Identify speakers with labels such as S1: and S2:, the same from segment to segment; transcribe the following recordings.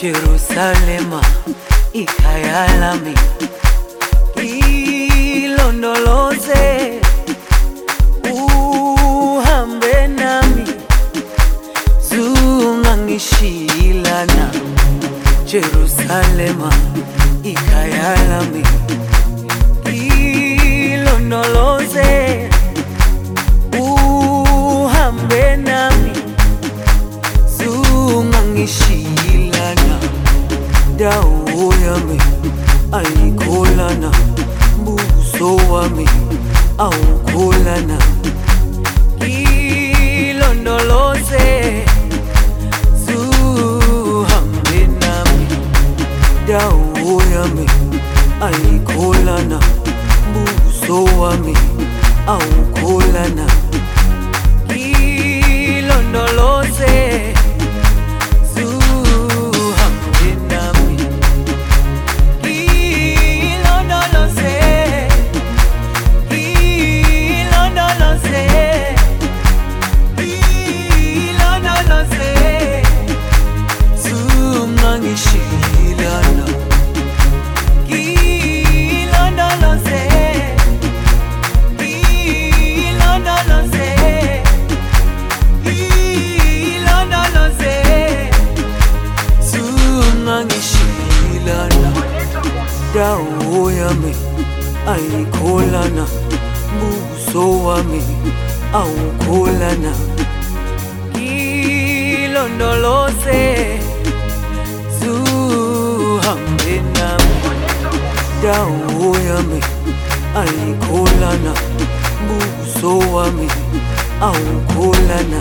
S1: Jerusalema ikhaya lami, ilondoloze uhambe nami, zungangishilana. Jerusalema ikhaya lami, ilondoloze uhambe nami, zungangishilana. Dawo yami ayikholana, buso wami awukholana. Ilondoloze zuhambe nami. Dawo yami ayikholana, buso wami awukholana. Ilondoloze dawo yami ayikholana, buso wami awukholana. Ilondoloze zuhambe nami. Dawo yami ayikholana, buso wami awukholana.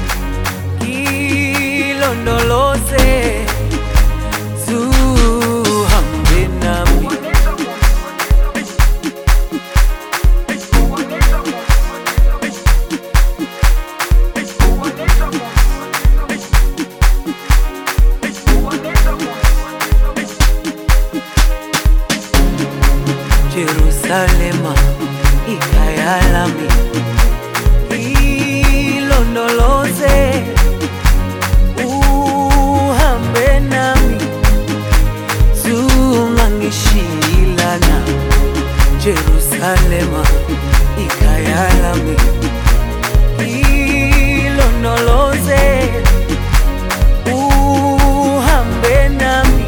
S1: Ilondoloze zuhambe nami. Jerusalema ikhaya lami, ilondoloze uhambe nami, zungangishilana. Jerusalema ikhaya lami, ilondoloze uhambe nami,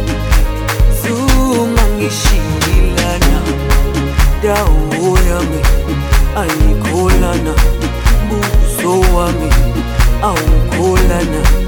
S1: zungangishilana. Dawo yami ayikholana, buso wami awukholana.